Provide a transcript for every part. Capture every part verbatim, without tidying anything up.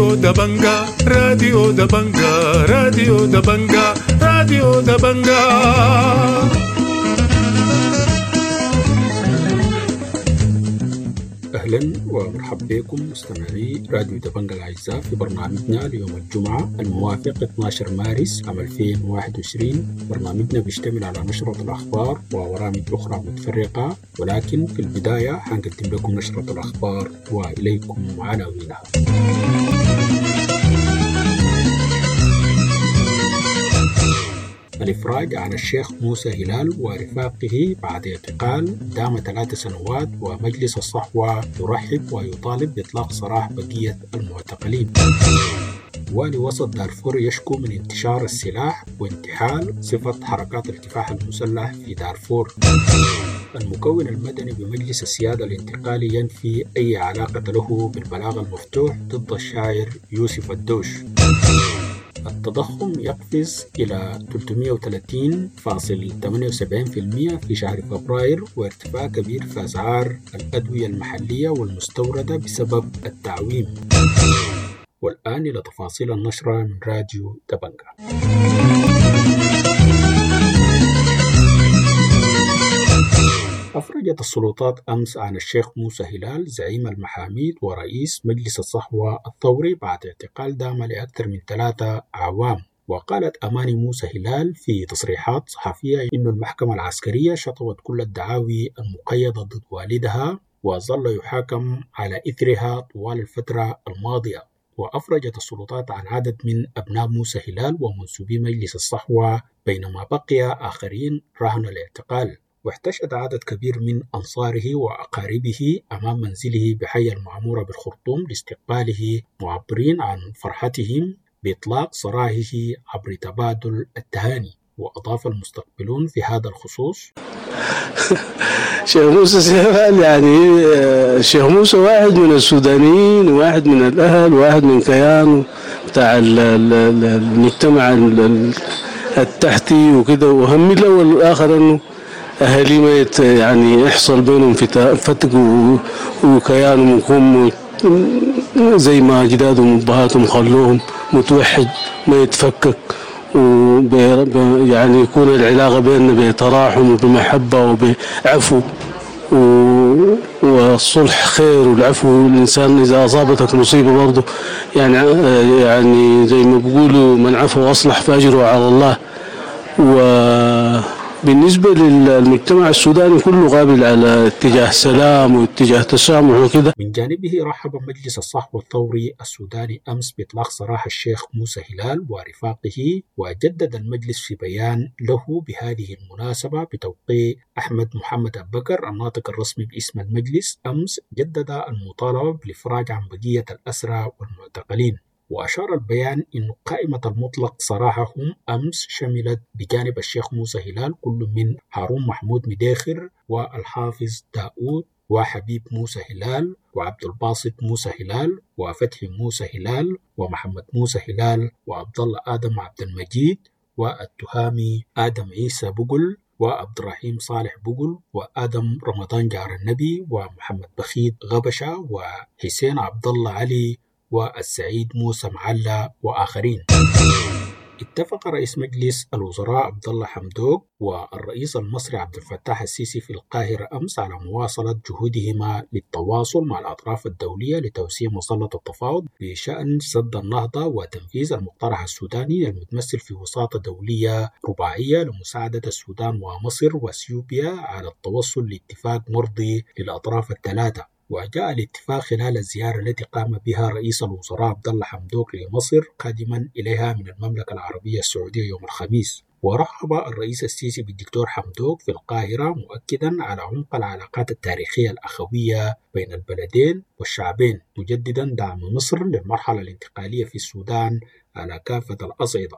راديو دبنجا راديو دبنجا راديو دبنجا راديو دبنجا. أهلا ومرحبا بكم مستمعي راديو دبنجا الأعزاء في برنامجنا ليوم الجمعة الموافق اثني عشر مارس عام ألفين وواحد وعشرين. برنامجنا بيشتمل على نشرة الأخبار وبرامج أخرى متفرقة، ولكن في البداية حنقدم لكم نشرة الأخبار وإليكم عناوينها. الإفراج عن الشيخ موسى هلال ورفاقه بعد اعتقال دام ثلاث سنوات، ومجلس الصحوة يرحب ويطالب بإطلاق سراح بقية المعتقلين. والي وسط دارفور يشكو من انتشار السلاح وانتحال صفة حركات الكفاح المسلح في دارفور. المكون المدني بمجلس السيادة الانتقالي ينفي أي علاقة له بالبلاغ المفتوح ضد الشاعر يوسف الدوش. التضخم يقفز إلى ثلاثمئة وثلاثين فاصلة ثمانية وسبعين بالمئة في شهر فبراير، وارتفاع كبير في أسعار الأدوية المحلية والمستوردة بسبب التعويم. والآن إلى تفاصيل النشرة من راديو دبنجا. أفرجت السلطات أمس عن الشيخ موسى هلال زعيم المحاميد ورئيس مجلس الصحوة الثوري بعد اعتقال دام لأكثر من ثلاثة أعوام. وقالت أماني موسى هلال في تصريحات صحفية إن المحكمة العسكرية شطبت كل الدعاوي المقيدة ضد والدها، وظل يحاكم على إثرها طوال الفترة الماضية. وأفرجت السلطات عن عدد من أبناء موسى هلال ومنسوبي مجلس الصحوة، بينما بقي آخرين رهن الاعتقال. واحتشد عدد كبير من أنصاره وأقاربه أمام منزله بحي المعمورة بالخرطوم لاستقباله، معبرين عن فرحتهم بإطلاق سراحه عبر تبادل التهاني. وأضاف المستقبلون في هذا الخصوص: شيخ موسى سيفال يعني شيخ موسى واحد من السودانيين، واحد من الأهل، واحد من كيان بتاع المجتمع التحتي وكده. وهم الأول والآخر أنه أهلي ما يعني يحصل بينهم فتق وكيانهم يكون زي ما جدادهم وأبهاتهم خلوهم متوحد ما يتفكك، ويعني يكون العلاقة بيننا بتراحم وبمحبة وبعفو والصلح خير والعفو. الإنسان إذا أصابتك مصيبة برضه يعني يعني زي ما بيقولوا من عفو وأصلح فأجره على الله. وبالنسبة للمجتمع السوداني كله قابل على اتجاه سلام واتجاه تسامح وكده. من جانبه رحب مجلس الصحوة الثوري السوداني أمس بإطلاق سراح الشيخ موسى هلال ورفاقه، وجدد المجلس في بيان له بهذه المناسبة بتوقيع أحمد محمد أبو بكر الناطق الرسمي باسم المجلس أمس، جدد المطالبة بالإفراج عن بقية الأسرى والمعتقلين. وأشار البيان أن قائمة المطلق سراحهم أمس شملت بجانب الشيخ موسى هلال كل من هارون محمود مداخر والحافظ داود وحبيب موسى هلال وعبد الباسط موسى هلال وفتحي موسى هلال ومحمد موسى هلال وعبد الله آدم عبد المجيد والتهامي آدم عيسى بقل وعبد الرحيم صالح بقل وآدم رمضان جار النبي ومحمد بخيت غبشة وحسين عبد الله علي والسعيد موسى معلا وآخرين. اتفق رئيس مجلس الوزراء عبد الله حمدوك والرئيس المصري عبد الفتاح السيسي في القاهرة أمس على مواصلة جهودهما للتواصل مع الأطراف الدولية لتوسيع مظلة التفاوض بشأن سد النهضة وتنفيذ المقترح السوداني المتمثل في وساطة دولية رباعية لمساعدة السودان ومصر وأثيوبيا على التوصل لاتفاق مرضي للأطراف الثلاثة. وجاء الاتفاق خلال الزيارة التي قام بها رئيس الوزراء عبد الله حمدوك لمصر قادما إليها من المملكة العربية السعودية يوم الخميس. ورحب الرئيس السيسي بالدكتور حمدوك في القاهرة، مؤكدا على عمق العلاقات التاريخية الأخوية بين البلدين والشعبين، مجددا دعم مصر للمرحلة الانتقالية في السودان على كافة الأصعدة.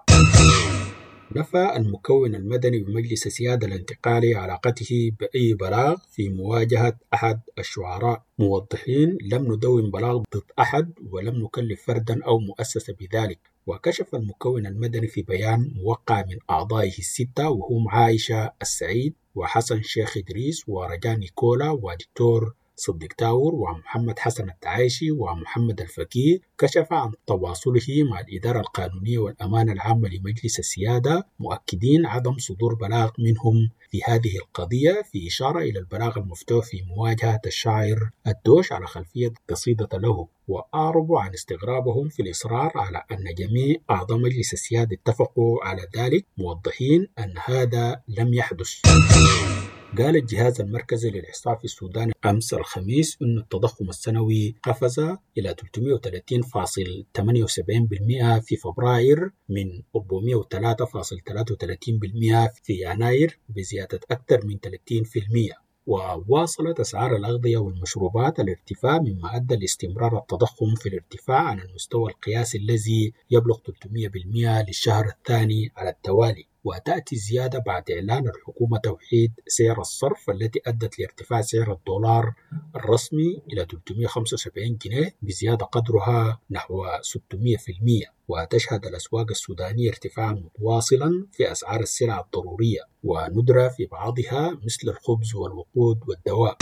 نفى المكون المدني بمجلس السيادة الانتقالي علاقته بأي بلاغ في مواجهة أحد الشعراء، موضحين: لم ندون بلاغ ضد أحد ولم نكلف فردا أو مؤسسة بذلك. وكشف المكون المدني في بيان موقع من أعضائه الستة وهم عائشة السعيد وحسن شيخ إدريس ورجاء نيكولا ودكتور صديق تاور ومحمد حسن التعايشي ومحمد الفقيه كشف عن تواصله مع الإدارة القانونية والأمانة العامة لمجلس السيادة، مؤكدين عدم صدور بلاغ منهم في هذه القضية، في إشارة إلى البلاغ المفتوح في مواجهة الشاعر الدوش على خلفية قصيدة له. وأعربوا عن استغرابهم في الإصرار على أن جميع أعضاء مجلس السيادة اتفقوا على ذلك، موضحين أن هذا لم يحدث. قال الجهاز المركزي للإحصاء في السودان أمس الخميس أن التضخم السنوي قفز إلى ثلاثمائة وثلاثين فاصلة ثمانية وسبعين بالمئة في فبراير من أربعمائة وثلاثة فاصلة ثلاثة وثلاثين بالمئة في يناير، بزيادة أكثر من ثلاثين بالمئة. وواصلت أسعار الأغذية والمشروبات الارتفاع، مما أدى لاستمرار التضخم في الارتفاع عن المستوى القياسي الذي يبلغ ثلاثمائة بالمئة للشهر الثاني على التوالي. وتأتي الزيادة بعد إعلان الحكومة توحيد سعر الصرف التي أدت لارتفاع سعر الدولار الرسمي إلى ثلاثمائة وخمسة وسبعين جنيه بزيادة قدرها نحو ستمائة بالمئة. وتشهد الأسواق السودانية ارتفاعا متواصلا في أسعار السلع الضرورية وندرة في بعضها مثل الخبز والوقود والدواء.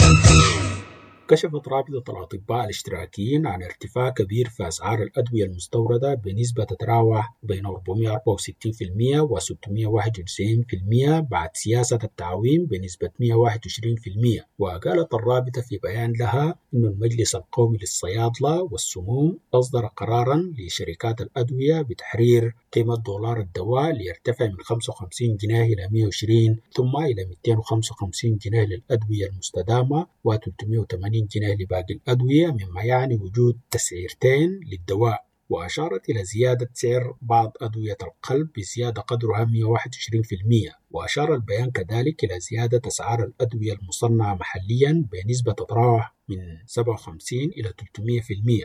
كشفت رابطة الأطباء الاشتراكيين عن ارتفاع كبير في أسعار الأدوية المستوردة بنسبة تتراوح بين أربعمائة وأربعة وستين بالمئة و ستمائة وواحد وتسعين بالمئة بعد سياسة التعويم بنسبة مئة وواحد وعشرين بالمئة. وقالت الرابطة في بيان لها أن المجلس القومي للصيادلة والسموم أصدر قرارا لشركات الأدوية بتحرير قيمة دولار الدواء ليرتفع من خمسة وخمسين جنيه إلى مئة وعشرين ثم إلى مئتين وخمسة وخمسين جنيه للأدوية المستدامة و ثلاثمائة وثمانين جنيه لباقي الأدوية، مما يعني وجود تسعيرتين للدواء. وأشارت إلى زيادة سعر بعض أدوية القلب بزيادة قدرها مئة وواحد وعشرين بالمئة. وأشار البيان كذلك إلى زيادة أسعار الأدوية المصنعة محليا بنسبة تتراوح من سبعة وخمسين إلى ثلاثمائة بالمئة.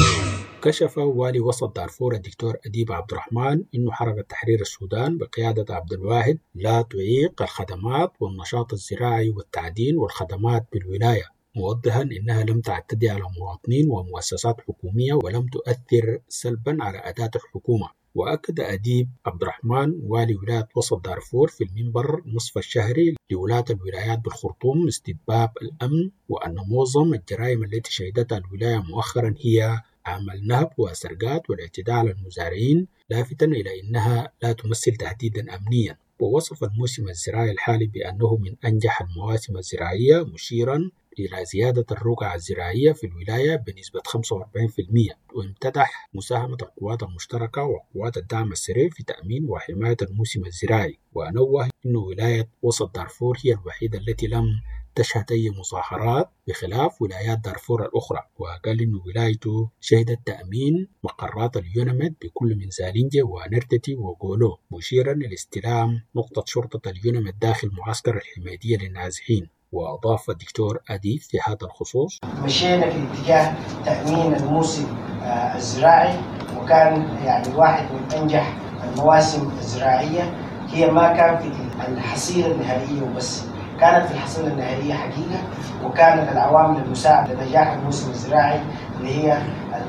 كشف والي وسط دارفور الدكتور أديب عبد الرحمن أن حركة تحرير السودان بقيادة عبد الواحد لا تعيق الخدمات والنشاط الزراعي والتعدين والخدمات بالولاية، موضحا أنها لم تعتدي على مواطنين ومؤسسات حكومية ولم تؤثر سلبا على أداء الحكومة. وأكد أديب عبد الرحمن والي ولاية وسط دارفور في المنبر نصف الشهري لولاة الولايات بالخرطوم استتباب الأمن، وأن معظم الجرائم التي شهدتها الولاية مؤخرا هي عمل نهب وسرقات والاعتداء على المزارعين، لافتا إلى أنها لا تمثل تهديدا أمنيا. ووصف الموسم الزراعي الحالي بأنه من أنجح المواسم الزراعية، مشيرا إلى زيادة الرقعة الزراعية في الولاية بنسبة خمسة وأربعين بالمئة. وامتدح مساهمة القوات المشتركة وقوات الدعم السريع في تأمين وحماية الموسم الزراعي، ونوه أن ولاية وسط دارفور هي الوحيدة التي لم تشهد أي مظاهرات بخلاف ولايات دارفور الأخرى. وقال أن ولايته شهدت تأمين مقرات اليونمد بكل من زالينجة ونرتتي وغولو، مشيرا إلى استلام نقطة شرطة اليونمد داخل معسكر الحميدية للنازحين. وأضاف الدكتور أديب في هذا الخصوص: مشينا في اتجاه تأمين الموسم الزراعي، وكان يعني واحد من أنجح المواسم الزراعية. هي ما كان في الحصيلة النهائية وبس، كانت في الحصيلة النهائية حقيقة، وكانت العوامل المساعدة لنجاح الموسم الزراعي اللي هي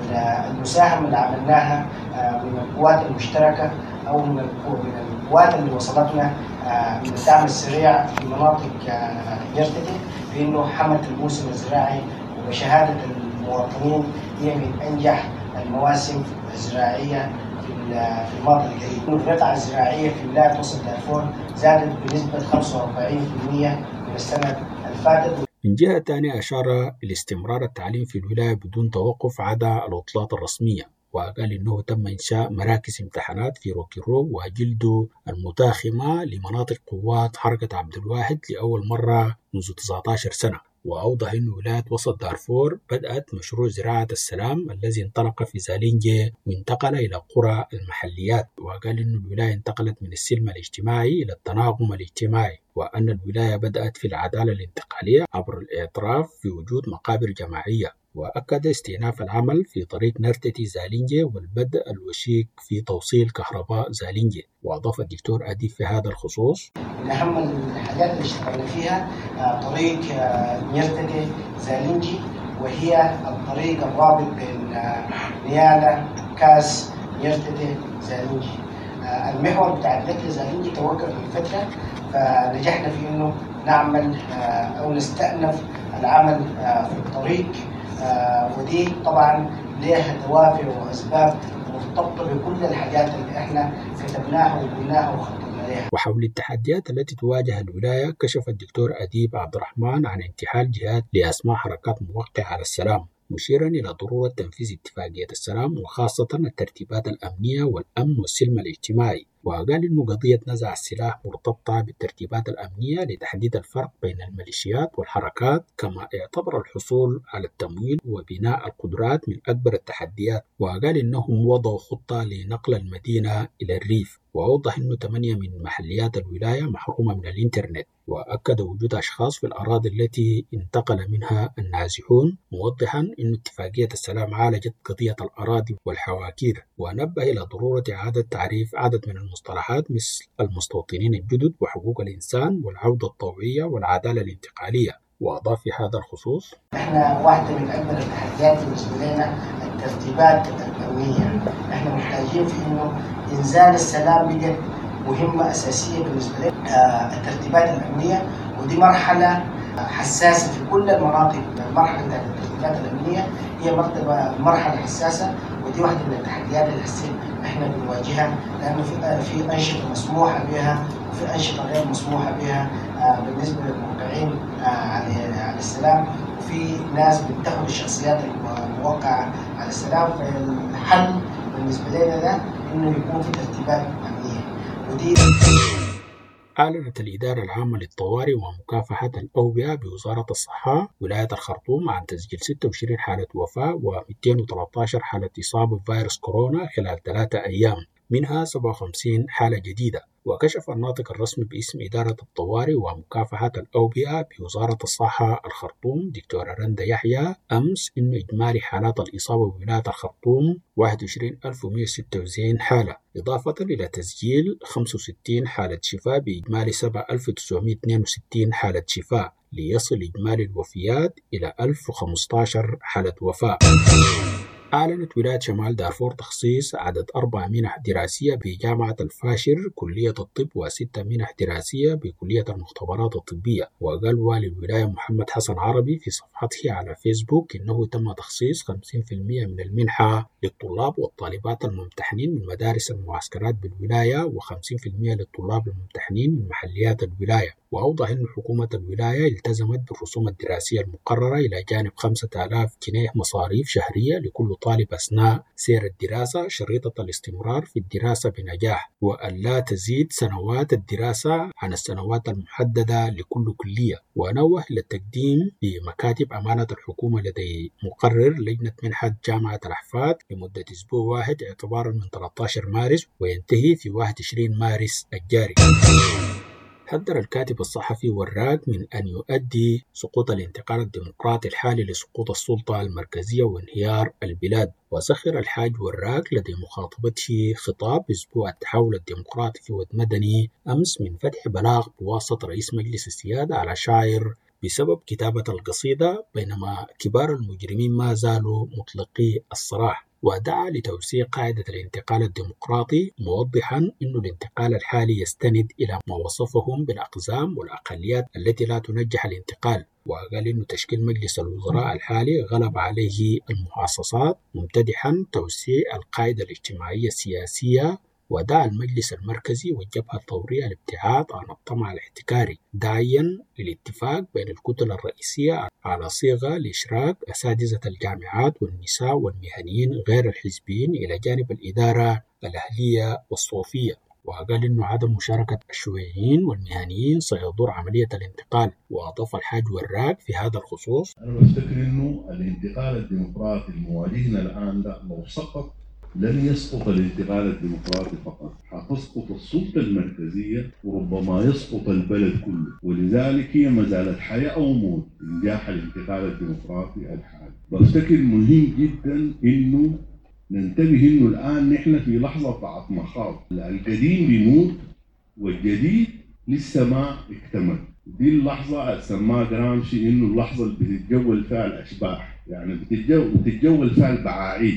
المساهمة اللي عملناها من القوات المشتركة أو من القوات اللي وصلتنا من الدعم السريع في مناطق يرتدي، بأنه حملت الموسم الزراعي وبشهادة المواطنين هي من أنجح المواسم الزراعية في الماضي القريب. الرقعة الزراعية في ولاية وسط دارفور زادت بنسبة خمسة وأربعين بالمئة من السنة الفاتت. من جهة ثانية أشار لاستمرار التعليم في الولاية بدون توقف عدا العطلات الرسمية، وقال إنه تم إنشاء مراكز امتحانات في روكيرو وجلدو المتاخمة لمناطق قوات حركة عبد الواحد لأول مرة منذ تسعة عشر سنة. وأوضح أن ولاية وسط دارفور بدأت مشروع زراعة السلام الذي انطلق في زالينجة وانتقل إلى قرى المحليات. وقال أن الولاية انتقلت من السلم الاجتماعي إلى التناغم الاجتماعي، وأن الولاية بدأت في العدالة الانتقالية عبر الاعتراف في وجود مقابر جماعية. وأكد استئناف العمل في طريق نرتتي زالينجة والبدء الوشيك في توصيل كهرباء زالينجة. وأضاف الدكتور أديب في هذا الخصوص: من أهم الحاجات اللي اشتغلنا فيها طريق نرتتي زالينجي، وهي الطريق الرابط بين نيالا كاس نرتتي زالينجي. المحور بتاع نرتتي زالينجي توقف من فترة، فنجحنا في إنه نعمل أو نستأنف العمل في الطريق، ودي طبعا لها دوافع وأسباب مرتبطة بكل الحاجات اللي احنا كتبناها وقلناها وخططنا لها. وحول التحديات التي تواجه الولاية، كشف الدكتور أديب عبد الرحمن عن انتحال جهات لأسماء حركات موقعة على السلام، مشيرا إلى ضرورة تنفيذ اتفاقية السلام وخاصة الترتيبات الأمنية والأمن والسلم الاجتماعي. وقال إنه قضية نزع السلاح مرتبطة بالترتيبات الأمنية لتحديد الفرق بين الميليشيات والحركات، كما اعتبر الحصول على التمويل وبناء القدرات من أكبر التحديات. وقال إنهم وضعوا خطة لنقل المدينة إلى الريف، وأوضح إنه ثمانية من محليات الولاية محرومة من الإنترنت، وأكد وجود أشخاص في الأراضي التي انتقل منها النازحون، موضحا إن اتفاقية السلام عالجت قضية الأراضي والحواكير. ونبه إلى ضرورة إعادة تعريف عدد من المصطلحات مثل المستوطنين الجدد وحقوق الإنسان والعودة الطوعية والعدالة الانتقالية. وأضاف في هذا الخصوص: احنا واحدة من أكبر التحديات بالنسبة لنا الترتيبات الأمنية. احنا محتاجين في إنه إنزال السلام بجد مهمة أساسية بالنسبة لنا، الترتيبات الأمنية، ودي مرحلة حساسة في كل المناطق. المرحلة بتاعت الترتيبات الأمنية هي مرتبة مرحلة حساسة، ودي واحدة من التحديات اللي حسين احنا بنواجهها، لأنه في في أنشطة مسموحة بها وفي أنشطة غير مسموحة بها بالنسبة للموقعين على السلام، وفي ناس بتاخد الشخصيات الموقعة على السلام. فالحل بالنسبة لنا ده إنه يكون في ترتيبات أمنية. ودي أعلنت الإدارة العامة للطوارئ ومكافحة الأوبئة بوزارة الصحة ولاية الخرطوم عن تسجيل ستة وعشرين حالة وفاة ومئتين وثلاثة عشر حالة إصابة بفيروس كورونا خلال ثلاثة أيام، منها سبعة وخمسين حالة جديدة. وكشف الناطق الرسمي باسم إدارة الطوارئ ومكافحة الأوبئة بوزارة الصحة الخرطوم دكتورة رندا يحيى أمس إنه إجمالي حالات الإصابة بولاية الخرطوم واحد وعشرين ألف ومئة وستة وتسعين حالة، إضافة إلى تسجيل خمسة وستين حالة شفاء بإجمالي سبعة آلاف وتسعمئة واثنين وستين حالة شفاء، ليصل إجمالي الوفيات إلى ألف وخمسة عشر حالة وفاة. أعلنت ولاية شمال دارفور تخصيص عدد أربع منح دراسية بجامعة الفاشر كلية الطب وستة منح دراسية بكلية المختبرات الطبية. وقال والي الولاية محمد حسن عربي في صفحته على فيسبوك إنه تم تخصيص خمسين بالمئة من المنحة للطلاب والطالبات الممتحنين من مدارس المعسكرات بالولاية وخمسين بالمئة للطلاب الممتحنين من محليات الولاية. وأوضح أن حكومة الولاية التزمت بالرسوم الدراسية المقررة إلى جانب خمسة آلاف جنيه مصاريف شهرية لكل طالب أثناء سير الدراسة، شريطة الاستمرار في الدراسة بنجاح، وأن لا تزيد سنوات الدراسة عن السنوات المحددة لكل كلية. ونوه للتقديم بمكاتب أمانة الحكومة لدي مقرر لجنة منحة جامعة الأحفاد لمدة أسبوع واحد اعتبارا من ثلاثة عشر مارس وينتهي في واحد وعشرين مارس الجاري. حذر الكاتب الصحفي وراق من أن يؤدي سقوط الانتقال الديمقراطي الحالي لسقوط السلطة المركزية وانهيار البلاد. وسخر الحاج وراق لدي مخاطبته خطاب أسبوع التحول الديمقراطي في ود مدني أمس من فتح بلاغ بواسطة رئيس مجلس السيادة على شاعر بسبب كتابة القصيدة، بينما كبار المجرمين ما زالوا مطلقي السراح. ودعا لتوسيع قاعدة الانتقال الديمقراطي، موضحا أن الانتقال الحالي يستند إلى ما وصفهم بالأقزام والأقليات التي لا تنجح الانتقال. وقال أن تشكيل مجلس الوزراء الحالي غلب عليه المحاصصات، ممتدحا توسيع القاعدة الاجتماعية السياسية. ودعا المجلس المركزي والجبهة الثورية الابتعاد عن الطمع الاحتكاري، داعيا للاتفاق بين الكتل الرئيسية على صيغة لإشراك أساتذة الجامعات والنساء والمهنيين غير الحزبيين إلى جانب الإدارة الأهلية والصوفية. وقال إنه عدم مشاركة الشيوعيين والمهنيين سيضر عملية الانتقال. وأضاف الحاج وراق في هذا الخصوص: أنا بفتكر إنه الانتقال الديمقراطي المواجهنا الآن ده لو سقط لن يسقط الانتقال الديمقراطي فقط، حتسقط السلطة المركزية وربما يسقط البلد كله. ولذلك هي ما زالت حياة أو موت إنجاح الانتقال الديمقراطي الحالي. بفتكر مهم جدا إنه ننتبه إنه الآن نحن في لحظة بتاعت مخاض، القديم بيموت والجديد لسه ما اكتمل. دي اللحظة سماها جرامشي إنه اللحظة اللي بتتجول فيها الأشباح، يعني بتتجول, بتتجول فيها البعاعيد.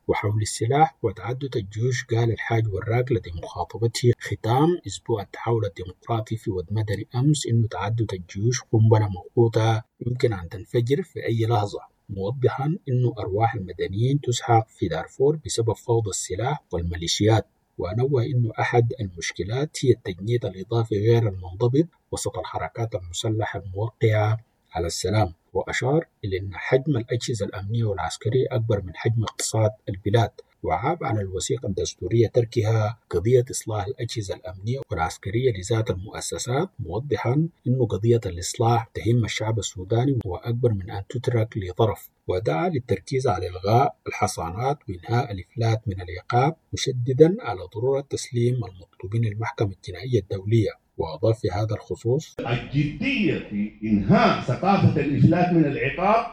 وحول السلاح وتعدد الجيوش، قال الحاج وراق لدى مخاطبته ختام أسبوع التحول الديمقراطي في ود مدني أمس إنه تعدد الجيوش قنبلة موقوتة يمكن أن تنفجر في أي لحظة، موضحا إنه أرواح المدنيين تسحق في دارفور بسبب فوضى السلاح والميليشيات. ونوه إنه أحد المشكلات هي التجنيد الإضافي غير المنضبط وسط الحركات المسلحة الموقعة على السلام، وأشار إلى أن حجم الأجهزة الأمنية والعسكرية أكبر من حجم اقتصاد البلاد، وعاب على الوثيقة الدستورية تركها قضية إصلاح الأجهزة الأمنية والعسكرية لذات المؤسسات، موضحا أن قضية الإصلاح تهم الشعب السوداني وأكبر من أن تترك لطرف، ودعا للتركيز على إلغاء الحصانات وإنهاء الإفلات من العقاب، مشددا على ضرورة تسليم المطلوبين للمحكمة الجنائية الدولية. وأضاف في هذا الخصوص: الجدية في إنهاء ثقافة الإفلات من العقاب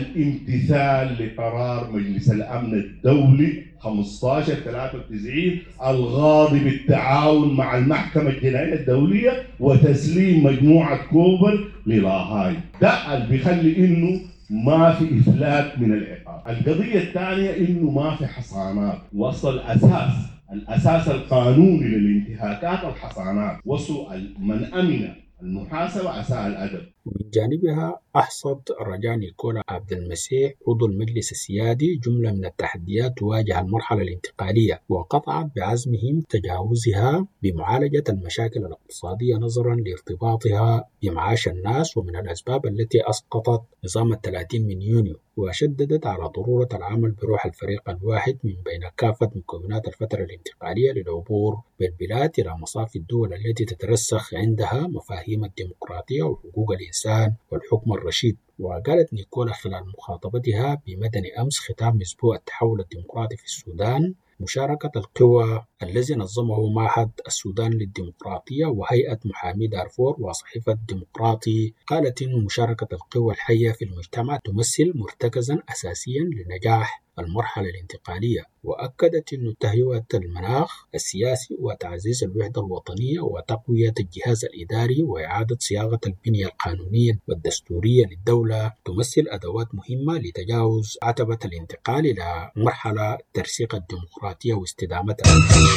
الامتثال لقرار مجلس الأمن الدولي خمسة عشر ثلاثة وتسعين الغاضي بالتعاون مع المحكمة الجنائية الدولية وتسليم مجموعة كوبر للاهاي. ده اللي بيخلي إنه ما في إفلات من العقاب. القضية الثانية إنه ما في حصانات، وصل الأساس الأساس القانوني للانتهاكات الحصانات، وسوء من أمن المحاسبة أساء الأدب. ومن جانبها أحصد رجاء نيكولا عبد المسيح عضو المجلس السيادي جملة من التحديات تواجه المرحلة الانتقالية، وقطعت بعزمهم تجاوزها بمعالجة المشاكل الاقتصادية نظرا لارتباطها بمعاش الناس ومن الأسباب التي أسقطت نظام الثلاثين من يونيو، وشددت على ضرورة العمل بروح الفريق الواحد من بين كافة مكونات الفترة الانتقالية للعبور بالبلاد إلى مصاف الدول التي تترسخ عندها مفاهيم الديمقراطية وحقوق الإنسان والحكم الرشيد. وقالت نيكولا خلال مخاطبتها بمدني أمس ختام أسبوع التحول الديمقراطي في السودان مشاركة القوى الذي نظمه معهد السودان للديمقراطية وهيئة محامي دارفور وصحيفة ديمقراطي، قالت إن مشاركة القوى الحية في المجتمع تمثل مرتكزا أساسيا لنجاح المرحلة الانتقالية، وأكدت أن تهيئة المناخ السياسي وتعزيز الوحدة الوطنية وتقوية الجهاز الإداري وإعادة صياغة البنية القانونية والدستورية للدولة تمثل أدوات مهمة لتجاوز عتبة الانتقال إلى مرحلة ترسيخ الديمقراطية واستدامتها.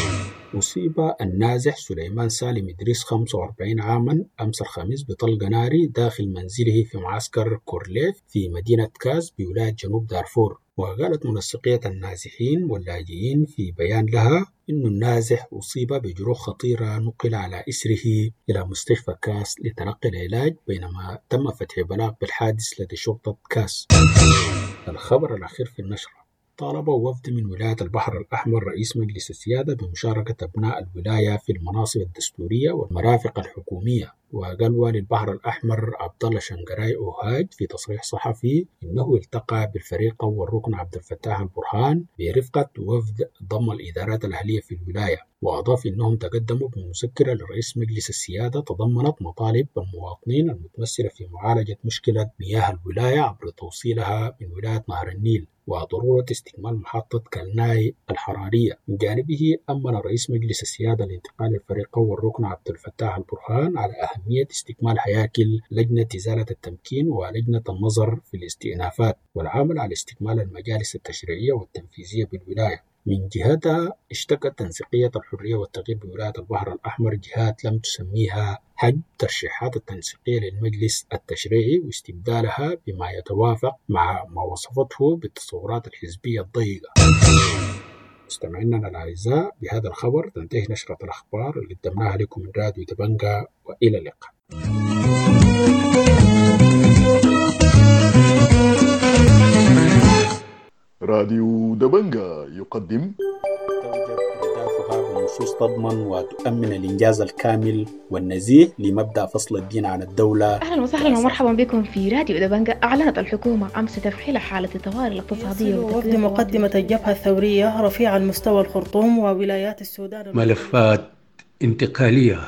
أصيب النازح سليمان سالم إدريس خمسة وأربعين عاما أمس الخميس بطلق ناري داخل منزله في معسكر كورليف في مدينة كاز بولاية جنوب دارفور. وقالت منسقية النازحين واللاجئين في بيان لها إن النازح أصيب بجروح خطيرة نقل على إسره إلى مستشفى كاس لتلقي العلاج، بينما تم فتح بلاغ بالحادث لدى شرطة كاس. الخبر الأخير في النشرة: طالب وفد من ولاية البحر الأحمر رئيس مجلس السيادة بمشاركة أبناء الولاية في المناصب الدستورية والمرافق الحكومية. وقال والي البحر الأحمر عبد الله شنقراي أوهاج في تصريح صحفي إنه التقى بالفريق والركن عبد الفتاح البرهان برفقة وفد ضم الإدارات الأهلية في الولاية، وأضاف إنهم تقدموا بمذكرة لرئيس مجلس السيادة تضمنت مطالب المواطنين المتمثلة في معالجة مشكلة مياه الولاية عبر توصيلها من ولاية نهر النيل وضرورة استكمال محطة كالناي الحرارية. من جانبه أمن رئيس مجلس السيادة لانتقال الفريق والركن عبد الفتاح البرهان على أهمية استكمال هياكل لجنة إزالة التمكين ولجنة النظر في الاستئنافات والعمل على استكمال المجالس التشريعية والتنفيذية بالولاية. من جهتها اشتكت تنسيقية الحرية والتغيير بولاية البحر الأحمر جهات لم تسميها حجب ترشيحات التنسيقية للمجلس التشريعي واستبدالها بما يتوافق مع ما وصفته بالتصورات الحزبية الضيقة. مستمعينا الأعزاء، بهذا الخبر تنتهي نشرة الأخبار اللي قدمناها لكم من راديو دبنجة، وإلى اللقاء. راديو دبنجة يقدم أهدافها بنصوص تضمن وتؤمن الإنجاز الكامل والنزيه لمبدأ فصل الدين عن الدولة. أهلا وسهلا ومرحبا بكم في راديو دبنجة. أعلنت الحكومة أمس تفعيل حالة الطوارئ الاقتصادية وفد مقدمة الجبهة الثورية رفيع المستوى الخرطوم وولايات السودان ملفات انتقالية.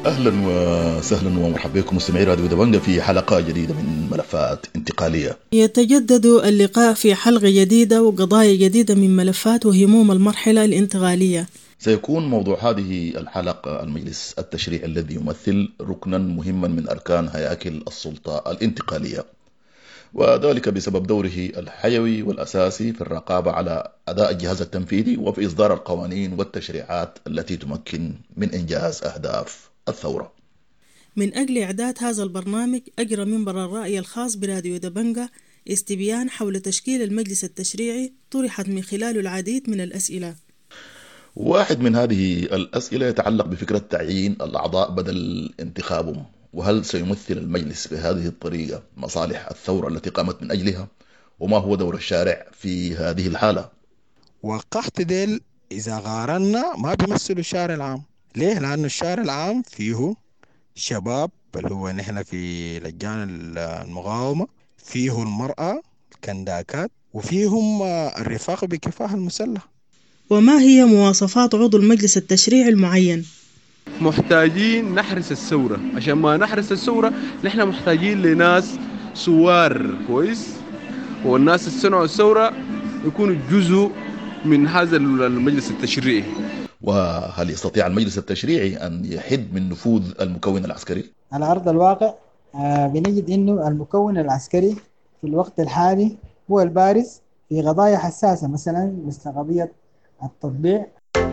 أهلا وسهلا ومرحبا بكم مستمعي راديو دبنجة في حلقة جديدة من ملفات انتقالية. يتجدد اللقاء في حلقة جديدة وقضايا جديدة من ملفات وهموم المرحلة الانتقالية. سيكون موضوع هذه الحلقة المجلس التشريعي الذي يمثل ركنا مهما من أركان هياكل السلطة الانتقالية، وذلك بسبب دوره الحيوي والأساسي في الرقابة على أداء الجهاز التنفيذي وفي إصدار القوانين والتشريعات التي تمكن من إنجاز أهداف الثورة. من أجل إعداد هذا البرنامج أجرى منبر الرأي الخاص براديو دبنجة استبيان حول تشكيل المجلس التشريعي طرحت من خلاله العديد من الأسئلة. واحد من هذه الأسئلة يتعلق بفكرة تعيين الأعضاء بدل انتخابهم، وهل سيمثل المجلس بهذه الطريقة مصالح الثورة التي قامت من أجلها؟ وما هو دور الشارع في هذه الحالة؟ وقحت ديل إذا قارنا ما بيمثلوا الشارع العام. ليه؟ لأنه الشارع العام فيه شباب اللي هو نحن في لجان المقاومة، فيه المرأة الكنداكات، وفيهم الرفاق بكفاح المسلح. وما هي مواصفات عضو المجلس التشريعي المعين؟ محتاجين نحرس الثورة. عشان ما نحرس الثورة نحن محتاجين لناس سوار كويس، والناس اللي صنعوا الثورة يكونوا جزء من هذا المجلس التشريعي. وهل يستطيع المجلس التشريعي أن يحد من نفوذ المكون العسكري؟ على أرض الواقع آه بنجد أنه المكون العسكري في الوقت الحالي هو البارز في قضايا حساسة، مثلا مثل قضية التطبيع.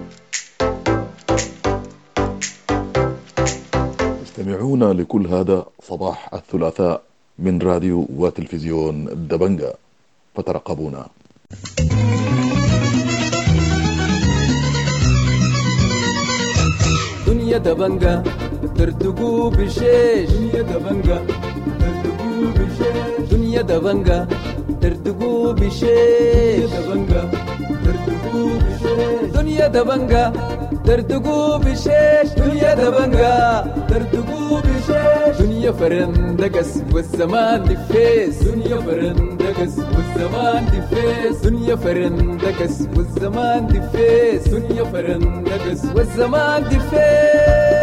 استمعونا لكل هذا صباح الثلاثاء من راديو وتلفزيون دبنجة، فترقبونا. دنيا دبنجة ترتقو بشيش، دنيا دبنجة ترتقو بشيش، دنيا دبنجة ترتقو بشيش، دبنجة ترتقو بشيش، دنيا دبنجة ترتقو بشيش، دنيا دبنجة ترتقو بشيش، دنيا فرندقس والزمان دفيس، دنيا فرندقس والزمان دفيس، دنيا فرندقس والزمان دفيس، دنيا فرندقس والزمان دفيس.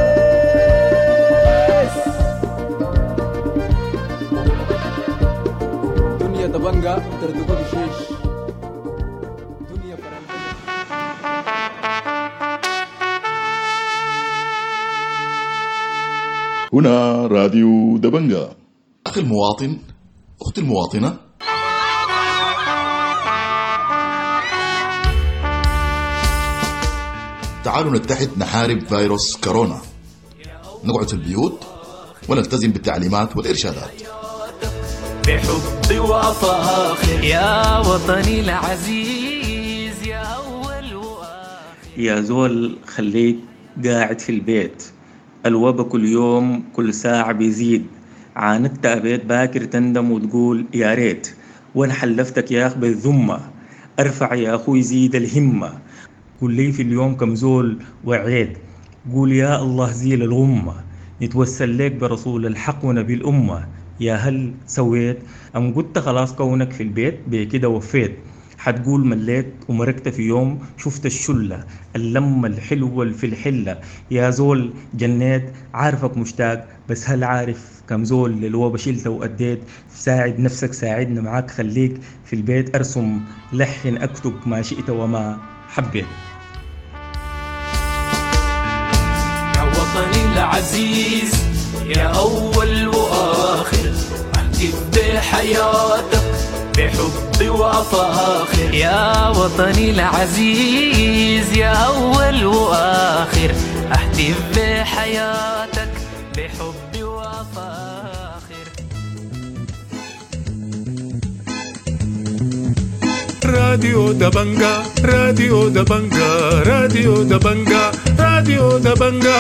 دنيا دبنجة ترتقو بشيش. هنا راديو دبنجة. أخي المواطن، أختي المواطنة، تعالوا نتحد نحارب فيروس كورونا، نقعد في البيوت ونلتزم بالتعليمات والإرشادات. بحب وفاخر يا وطني العزيز، يا أول وآخر. يا زول خليك قاعد في البيت، الوبا كل يوم كل ساعة بيزيد، عانقت أبيت باكر تندم وتقول يا ريت، وانا حلفتك يا أخ بالذمة، ارفع يا أخوي زيد الهمة، قل لي في اليوم كم زول وعيد، قول يا الله زيل الغمة، نتوسل لك برسول الحق ونبي الأمة، يا هل سويت أم قلت خلاص كونك في البيت بكده وفيت، حتقول مليت ومركت في يوم شفت الشلة اللمة الحلوة في الحلة، يا زول جنيت عارفك مشتاق، بس هل عارف كم زول للوبا شلته وأديت، ساعد نفسك ساعدنا معاك، خليك في البيت أرسم لحن أكتب ما شئت وما حبيت. يا وطني العزيز يا أول وآخر، أحتف بحياتك بحب وفاخر، يا وطني العزيز يا أول وآخر، أحتف بحياتك بحب وفاخر. راديو دبنجة راديو دبنجة راديو دبنجة راديو دبنجة.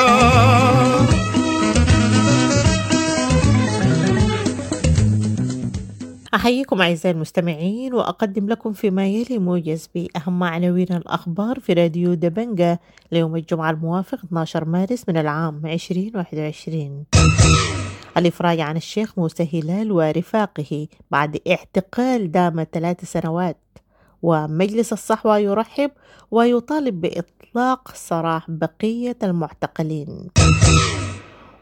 أحييكم أعزائي المستمعين وأقدم لكم فيما يلي موجز بأهم عناوين الأخبار في راديو دبنجة ليوم الجمعة الموافق اثني عشر مارس من العام عشرين واحد وعشرين. الإفراج عن الشيخ موسى هلال ورفاقه بعد اعتقال دام ثلاث سنوات، ومجلس الصحوة يرحب ويطالب بإطلاق سراح بقية المعتقلين.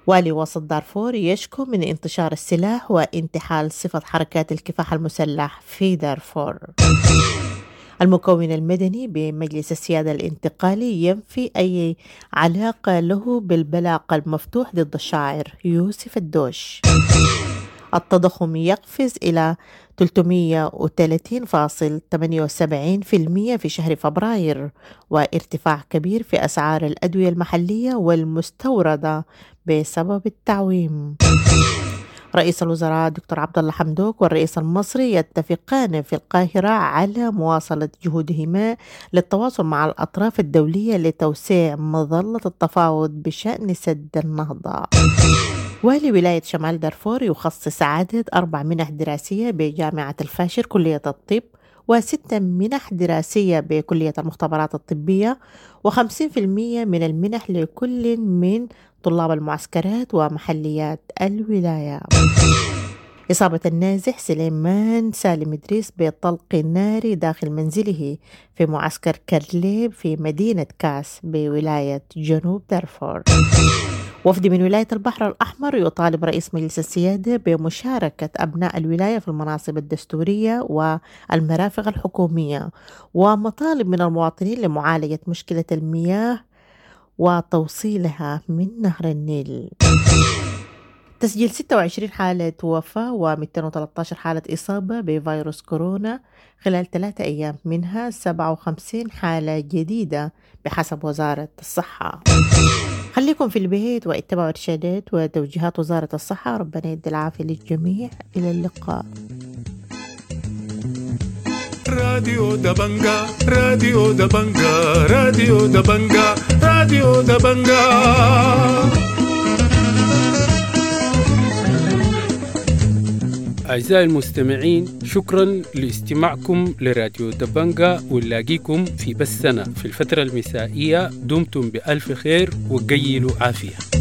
والي وسط دارفور يشكو من انتشار السلاح وانتحال صفة حركات الكفاح المسلح في دارفور. المكون المدني بمجلس السيادة الانتقالي ينفي أي علاقة له بالبلاغ المفتوح ضد الشاعر يوسف الدوش. التضخم يقفز إلى ثلاثمئة وثلاثين فاصلة ثمانية وسبعين بالمئة في شهر فبراير، وارتفاع كبير في أسعار الأدوية المحلية والمستوردة بسبب التعويم. رئيس الوزراء دكتور عبد الله حمدوك والرئيس المصري يتفقان في القاهرة على مواصلة جهودهما للتواصل مع الأطراف الدولية لتوسيع مظلة التفاوض بشأن سد النهضة. والي ولاية شمال دارفور يخصص عدد أربع منح دراسية بجامعة الفاشر كلية الطب، وستة منح دراسية بكلية المختبرات الطبية، وخمسين في المئة من المنح لكل من طلاب المعسكرات ومحليات الولاية. إصابة النازح سليمان سالم إدريس بطلق ناري داخل منزله في معسكر كرليب في مدينة كاس بولاية جنوب دارفور. وفد من ولاية البحر الأحمر يطالب رئيس مجلس السيادة بمشاركة أبناء الولاية في المناصب الدستورية والمرافق الحكومية، ومطالب من المواطنين لمعالجة مشكلة المياه وتوصيلها من نهر النيل. تسجيل ستة وعشرين حالة وفاة ومئتين وثلاثة عشر حالة إصابة بفيروس كورونا خلال ثلاثة أيام، منها سبعة وخمسين حالة جديدة بحسب وزارة الصحة. خليكم في البيت واتبعوا إرشادات وتوجيهات وزارة الصحة. ربنا يدي العافية للجميع. إلى اللقاء. راديو دبنجا راديو دبنجا راديو دبنجا راديو دبنجا. أعزائي المستمعين، شكرا لاستماعكم لراديو دبنجا، ونلاقيكم في بثنا في الفترة المسائية. دمتم بألف خير وقيلوا عافية.